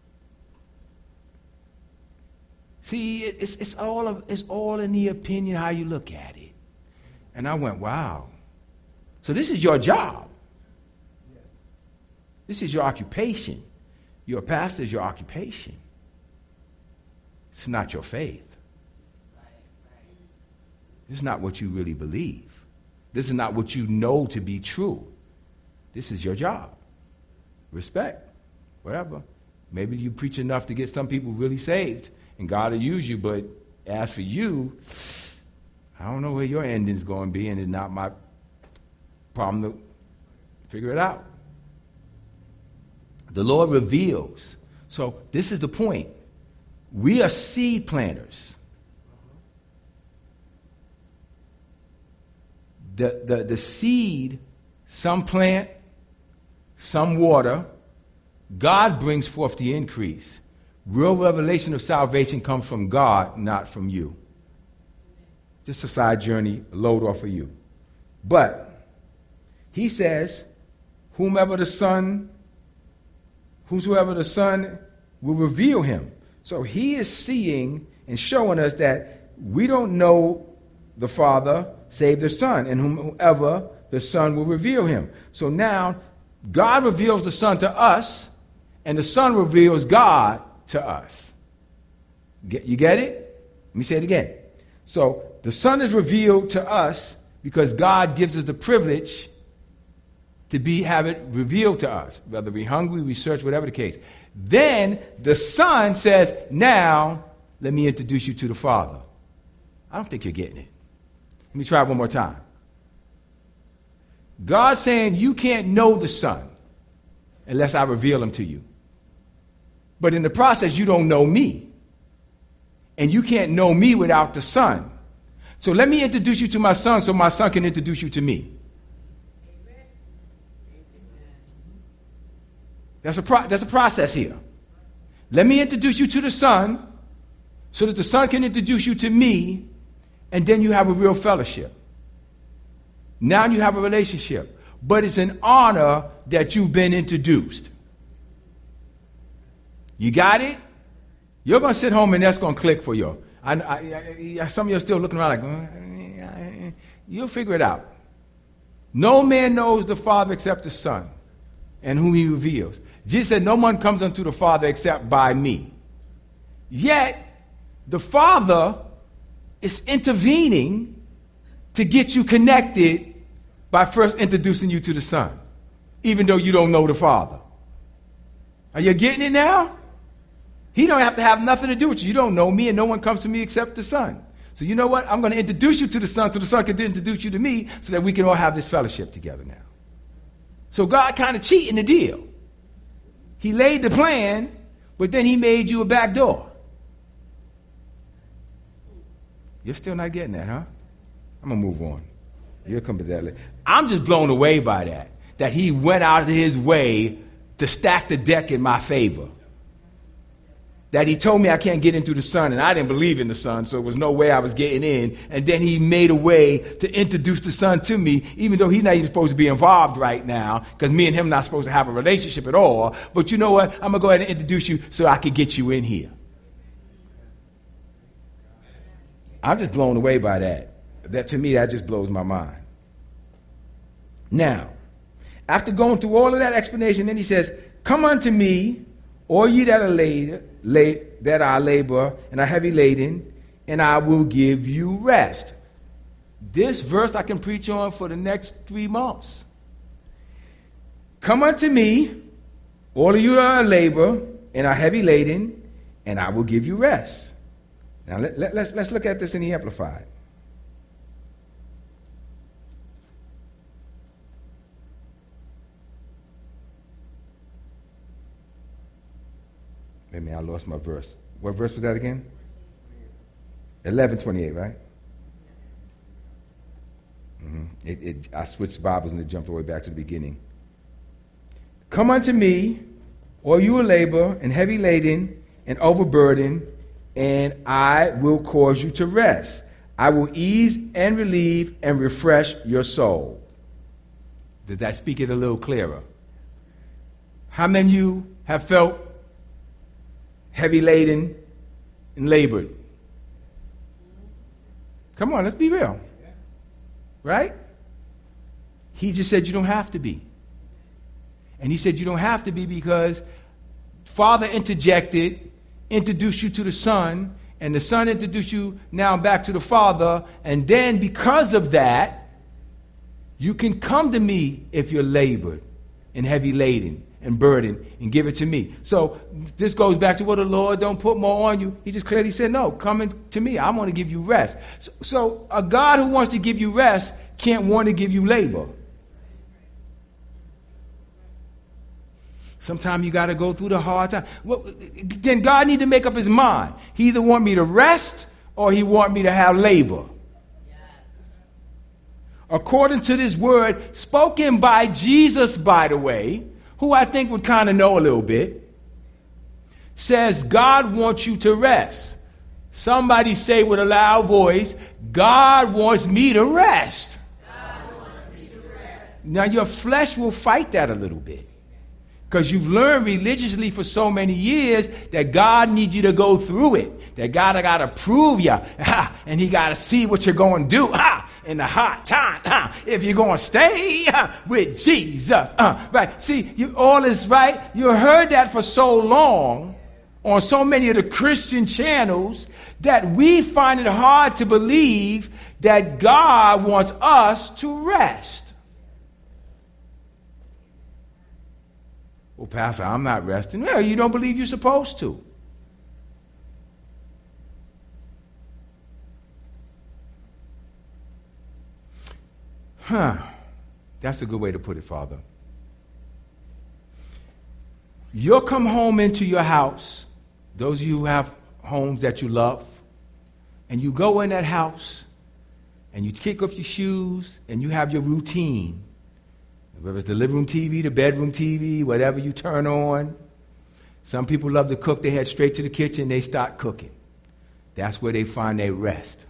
See, it's all in the opinion how you look at it. And I went, wow. So this is your job. Yes. This is your occupation. You're a pastor is your occupation. It's not your faith. This is not what you really believe. This is not what you know to be true. This is your job. Respect. Whatever. Maybe you preach enough to get some people really saved. And God will use you, but as for you, I don't know where your ending's going to be, and it's not my problem to figure it out. The Lord reveals. So this is the point. We are seed planters. The seed, some plant, some water. God brings forth the increase. Real revelation of salvation comes from God, not from you. Just a side journey, a load off of you. But he says, whosoever the Son will reveal him. So he is seeing and showing us that we don't know the Father save the Son, and whomever the Son will reveal him. So now God reveals the Son to us, and the Son reveals God to us. You get it? Let me say it again. So the Son is revealed to us because God gives us the privilege have it revealed to us, whether we're hungry, we search, whatever the case. Then the Son says, now let me introduce you to the Father. I don't think you're getting it. Let me try it one more time. God's saying you can't know the Son unless I reveal him to you. But in the process, you don't know me. And you can't know me without the Son. So let me introduce you to my Son so my Son can introduce you to me. That's a process here. Let me introduce you to the Son so that the Son can introduce you to me, and then you have a real fellowship. Now you have a relationship. But it's an honor that you've been introduced. You got it? You're going to sit home and that's going to click for you. Some of you are still looking around like, you'll figure it out. No man knows the Father except the Son, and whom he reveals. Jesus said, no one comes unto the Father except by me. Yet, the Father is intervening to get you connected by first introducing you to the Son, even though you don't know the Father. Are you getting it now? He don't have to have nothing to do with you. You don't know me, and no one comes to me except the Son. So you know what? I'm going to introduce you to the Son so the Son can introduce you to me so that we can all have this fellowship together now. So God kind of cheating the deal. He laid the plan, but then he made you a back door. You're still not getting that, huh? I'm going to move on. You'll come to that later. I'm just blown away by that he went out of his way to stack the deck in my favor. That he told me I can't get into the Son, and I didn't believe in the Son, so there was no way I was getting in. And then he made a way to introduce the Son to me, even though he's not even supposed to be involved right now, because me and him are not supposed to have a relationship at all. But you know what? I'm going to go ahead and introduce you so I can get you in here. I'm just blown away by that. That to me, that just blows my mind. Now, after going through all of that explanation, then he says, come unto me, all ye that are labor and are heavy laden, and I will give you rest. This verse I can preach on for the next 3 months. Come unto me, all of you that are labor and are heavy laden, and I will give you rest. Now let's look at this in the Amplified. Wait a minute, I lost my verse. What verse was that again? 11:28, right? I switched Bibles and it jumped all the way back to the beginning. Come unto me, all you are labor and heavy laden and overburdened, and I will cause you to rest. I will ease and relieve and refresh your soul. Does that speak it a little clearer? How many of you have felt heavy laden and labored? Come on, let's be real. Right? He just said you don't have to be. And he said you don't have to be because Father interjected, introduced you to the Son, and the Son introduced you now back to the Father, and then because of that, you can come to me if you're labored and heavy laden and burden and give it to me. So this goes back to what the Lord don't put more on you. He just clearly said, no, come to me. I want to give you rest. So a God who wants to give you rest can't want to give you labor. Sometimes you got to go through the hard time. Well, then God need to make up his mind. He either want me to rest or he want me to have labor. According to this word spoken by Jesus, by the way, who I think would kind of know a little bit, says God wants you to rest. Somebody say with a loud voice, God wants me to rest. God wants me to rest. Now your flesh will fight that a little bit. Because you've learned religiously for so many years that God needs you to go through it. That God got to prove you. And he got to see what you're going to do in the hard time. If you're going to stay with Jesus. Right. See, all is right. You heard that for so long on so many of the Christian channels that we find it hard to believe that God wants us to rest. Well, Pastor, I'm not resting. Well, you don't believe you're supposed to. That's a good way to put it, Father. You'll come home into your house, those of you who have homes that you love, and you go in that house, and you kick off your shoes, and you have your routine. Whether it's the living room TV, the bedroom TV, whatever you turn on. Some people love to cook. They head straight to the kitchen. They start cooking. That's where they find their rest.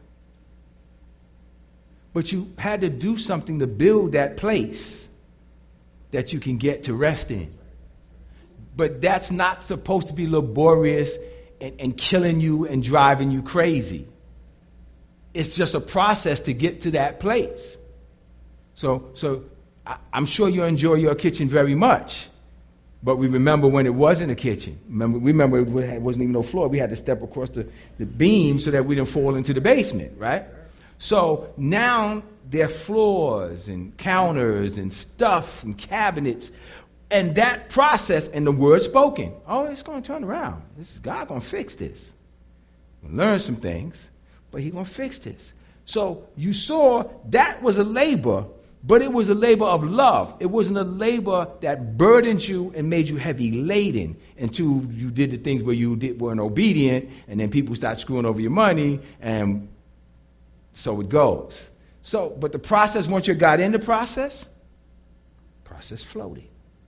But you had to do something to build that place that you can get to rest in. But that's not supposed to be laborious and killing you and driving you crazy. It's just a process to get to that place. So I'm sure you enjoy your kitchen very much. But we remember when it wasn't a kitchen. Remember it wasn't even no floor. We had to step across the beam so that we didn't fall into the basement, right? So now there are floors and counters and stuff and cabinets. And that process and the word spoken. Oh, it's going to turn around. God going to fix this. We'll learn some things, but He's going to fix this. So you saw that was a labor, but it was a labor of love. It wasn't a labor that burdened you and made you heavy laden until you did the things where you weren't obedient, and then people start screwing over your money, and so it goes. So, but the process, once you got in the process floated.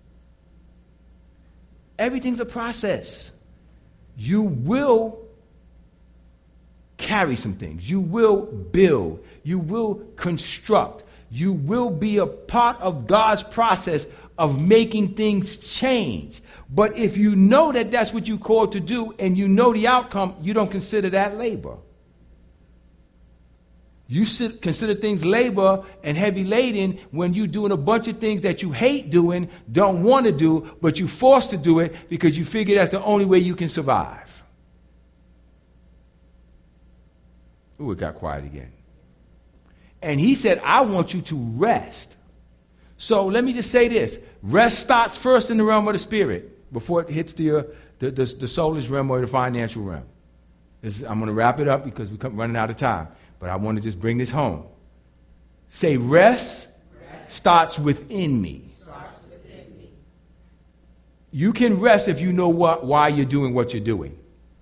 Everything's a process. You will carry some things. You will build. You will construct. You will be a part of God's process of making things change. But if you know that that's what you're called to do and you know the outcome, you don't consider that labor. You consider things labor and heavy laden when you're doing a bunch of things that you hate doing, don't want to do, but you're forced to do it because you figure that's the only way you can survive. Ooh, it got quiet again. And He said, I want you to rest. So let me just say this. Rest starts first in the realm of the spirit before it hits the soulless realm or the financial realm. I'm going to wrap it up because we're running out of time. But I want to just bring this home. Say, rest starts within me. You can rest if you know why you're doing what you're doing.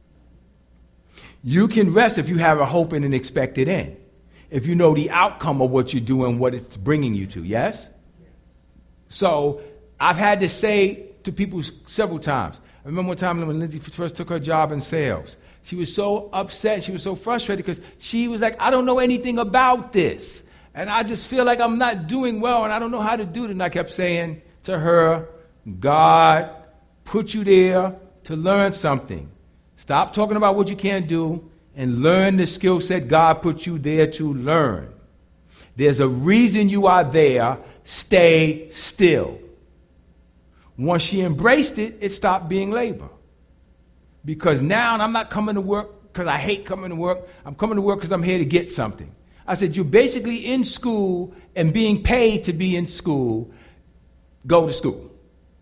You can rest if you have a hope and an expected end. If you know the outcome of what you're doing, what it's bringing you to, yes? So I've had to say to people several times. I remember one time when Lindsay first took her job in sales. She was so upset. She was so frustrated because she was like, I don't know anything about this. And I just feel like I'm not doing well and I don't know how to do it. And I kept saying to her, God put you there to learn something. Stop talking about what you can't do and learn the skill set God put you there to learn. There's a reason you are there. Stay still. Once she embraced it, it stopped being labor. Because now I'm not coming to work because I hate coming to work. I'm coming to work because I'm here to get something. I said, you're basically in school and being paid to be in school. Go to school.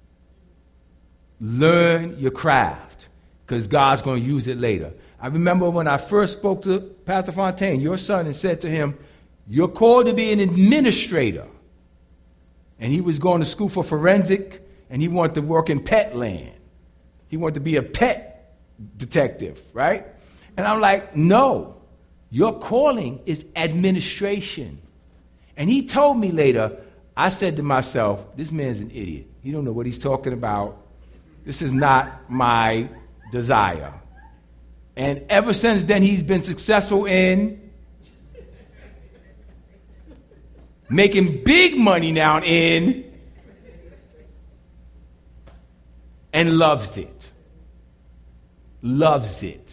Learn your craft because God's going to use it later. I remember when I first spoke to Pastor Fontaine, your son, and said to him, you're called to be an administrator. And he was going to school for forensic, and he wanted to work in pet land. He wanted to be a pet detective, right? And I'm like, no, your calling is administration. And he told me later, I said to myself, this man's an idiot. He don't know what he's talking about. This is not my desire. And ever since then, he's been successful in making big money now and loves it. Loves it.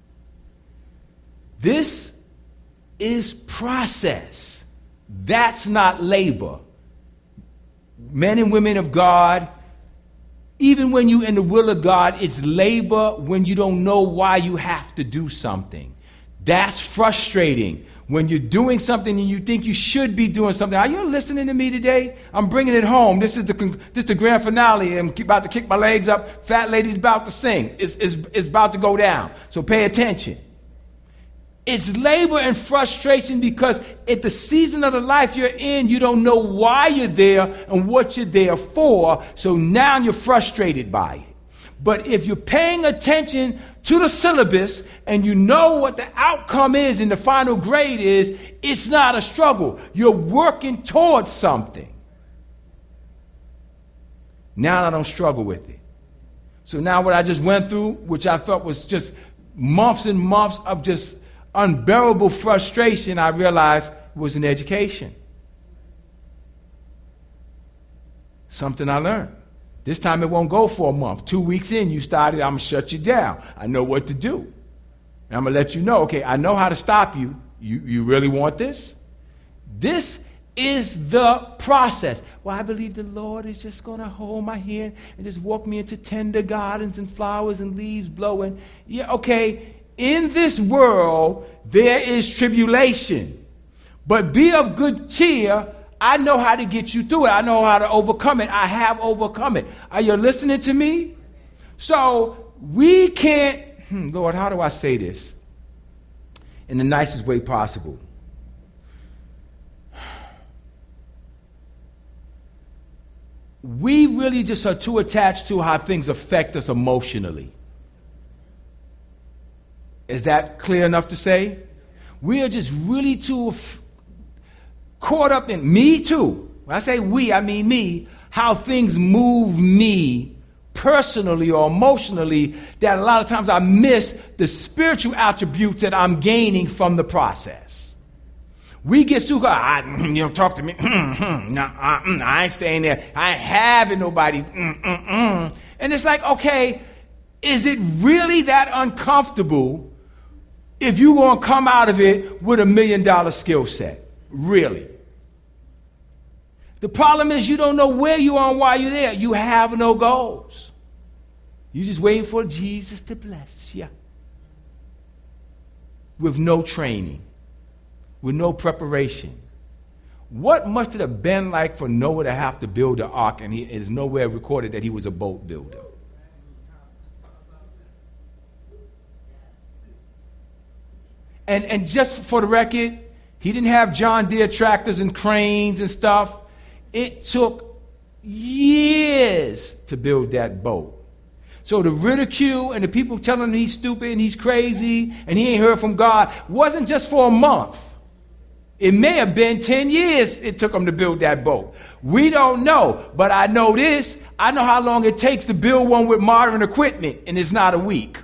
This is process. That's not labor. Men and women of God, even when you're in the will of God, it's labor when you don't know why you have to do something. That's frustrating. When you're doing something and you think you should be doing something. Are you listening to me today? I'm bringing it home. This is the grand finale. I'm about to kick my legs up. Fat lady's about to sing. It's about to go down. So pay attention. It's labor and frustration because at the season of the life you're in, you don't know why you're there and what you're there for. So now you're frustrated by it. But if you're paying attention to the syllabus and you know what the outcome is and the final grade is, it's not a struggle. You're working towards something. Now I don't struggle with it. So now what I just went through, which I felt was just months and months of just unbearable frustration, I realized was an education. Something I learned. This time it won't go for a month. 2 weeks in, you started, I'm going to shut you down. I know what to do. And I'm going to let you know, okay, I know how to stop you. You really want this? This is the process. Well, I believe the Lord is just going to hold my hand and just walk me into tender gardens and flowers and leaves blowing. Yeah, okay. In this world, there is tribulation. But be of good cheer. I know how to get you through it. I know how to overcome it. I have overcome it. Are you listening to me? So we can't, Lord, how do I say this in the nicest way possible? We really just are too attached to how things affect us emotionally. Is that clear enough to say? We are just really too caught up in, me too. When I say we, I mean me, how things move me personally or emotionally, that a lot of times I miss the spiritual attributes that I'm gaining from the process. We get too, talk to me. I ain't staying there. I ain't having nobody. And it's like, okay, is it really that uncomfortable if you're going to come out of it with $1 million skill set? Really? The problem is you don't know where you are and why you're there. You have no goals. You're just waiting for Jesus to bless you. With no training. With no preparation. What must it have been like for Noah to have to build an ark, and it is nowhere recorded that he was a boat builder? And just for the record, he didn't have John Deere tractors and cranes and stuff. It took years to build that boat. So the ridicule and the people telling him he's stupid and he's crazy and he ain't heard from God wasn't just for a month. It may have been 10 years it took him to build that boat. We don't know, but I know this. I know how long it takes to build one with modern equipment, and it's not a week.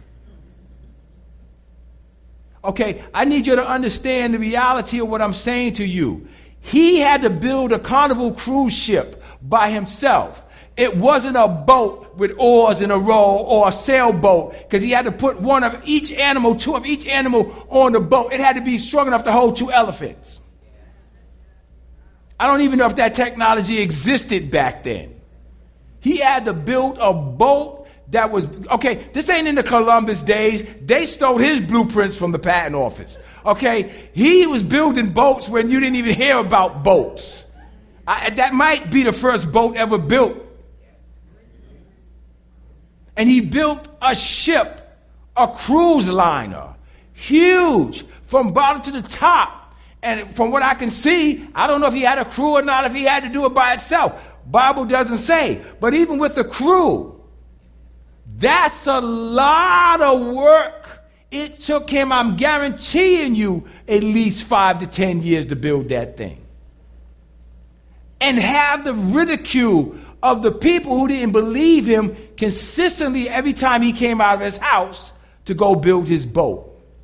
Okay, I need you to understand the reality of what I'm saying to you. He had to build a Carnival cruise ship by himself. It wasn't a boat with oars in a row or a sailboat, because he had to put two of each animal on the boat. It had to be strong enough to hold 2 elephants. I don't even know if that technology existed back then. He had to build a boat that was, okay, this ain't in the Columbus days. They stole his blueprints from the patent office. Okay, he was building boats when you didn't even hear about boats. That might be the first boat ever built. And he built a ship, a cruise liner, huge, from bottom to the top. And from what I can see, I don't know if he had a crew or not, if he had to do it by itself. Bible doesn't say. But even with the crew, that's a lot of work. It took him, I'm guaranteeing you, at least 5 to 10 years to build that thing. And have the ridicule of the people who didn't believe him consistently every time he came out of his house to go build his boat.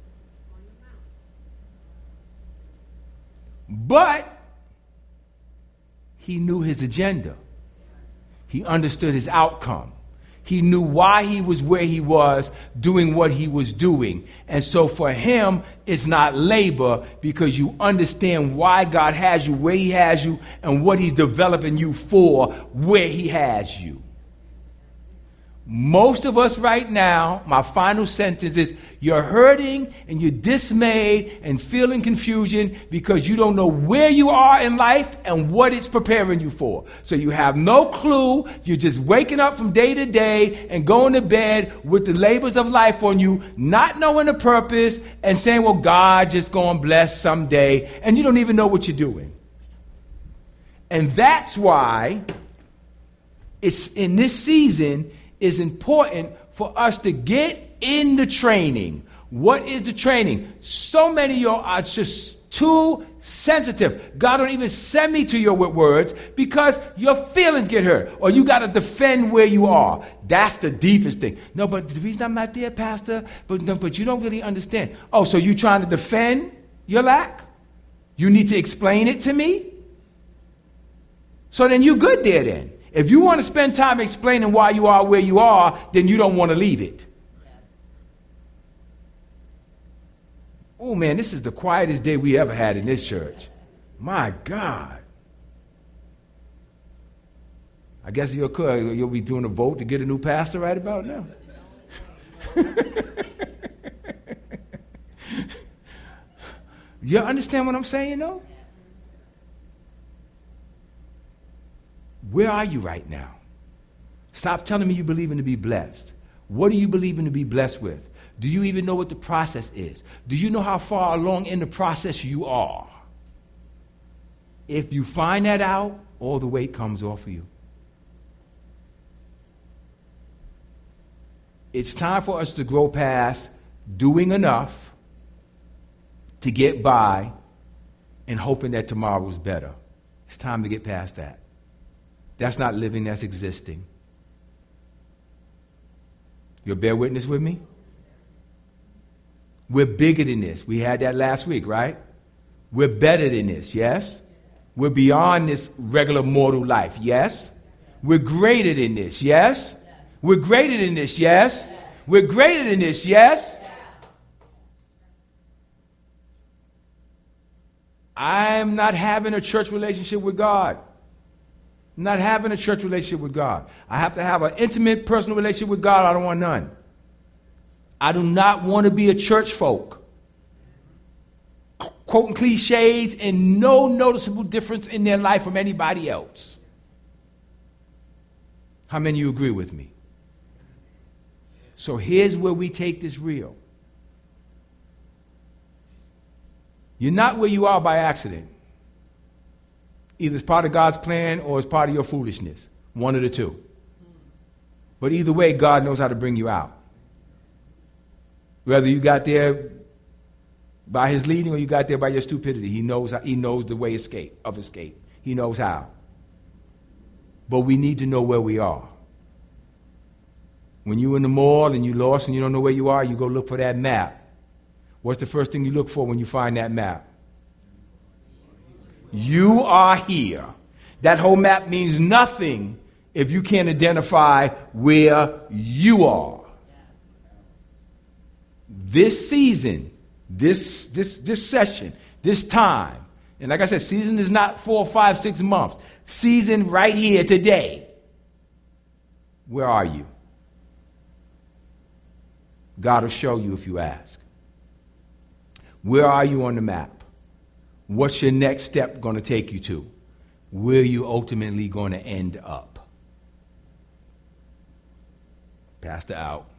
But he knew his agenda. He understood his outcome. He knew why he was where he was, doing what he was doing. And so for him, it's not labor, because you understand why God has you where he has you and what he's developing you for where he has you. Most of us right now, my final sentence is, you're hurting and you're dismayed and feeling confusion because you don't know where you are in life and what it's preparing you for. So you have no clue. You're just waking up from day to day and going to bed with the labors of life on you, not knowing the purpose and saying, well, God just going to bless someday. And you don't even know what you're doing. And that's why it's in this season, it's important for us to get in the training. What is the training? So many of y'all are just too sensitive. God don't even send me to you with words because your feelings get hurt or you got to defend where you are. That's the deepest thing. No, but the reason I'm not there, Pastor, but you don't really understand. Oh, so you trying to defend your lack? You need to explain it to me? So then you're good there then. If you want to spend time explaining why you are where you are, then you don't want to leave it. Oh, man, this is the quietest day we ever had in this church. My God. I guess you'll be doing a vote to get a new pastor right about now. You understand what I'm saying, though? Where are you right now? Stop telling me you believe in to be blessed. What do you believe in to be blessed with? Do you even know what the process is? Do you know how far along in the process you are? If you find that out, all the weight comes off of you. It's time for us to grow past doing enough to get by and hoping that tomorrow is better. It's time to get past that. That's not living, that's existing. You'll bear witness with me? We're bigger than this. We had that last week, right? We're better than this, yes? We're beyond this regular mortal life, yes? We're greater than this, yes? We're greater than this, yes? We're greater than this, yes? I'm not having a church relationship with God. I'm not having a church relationship with God. I have to have an intimate, personal relationship with God. I don't want none. I do not want to be a church folk. Quoting cliches and no noticeable difference in their life from anybody else. How many of you agree with me? So here's where we take this real. You're not where you are by accident. Either it's part of God's plan or it's part of your foolishness. One of the two. But either way, God knows how to bring you out. Whether you got there by his leading or you got there by your stupidity, he knows the way of escape. He knows how. But we need to know where we are. When you're in the mall and you're lost and you don't know where you are, you go look for that map. What's the first thing you look for when you find that map? You are here. That whole map means nothing if you can't identify where you are. This season, this session, this time, and like I said, season is not 4, 5, 6 months. Season right here today. Where are you? God will show you if you ask. Where are you on the map? What's your next step going to take you to? Where are you ultimately going to end up? Pastor out.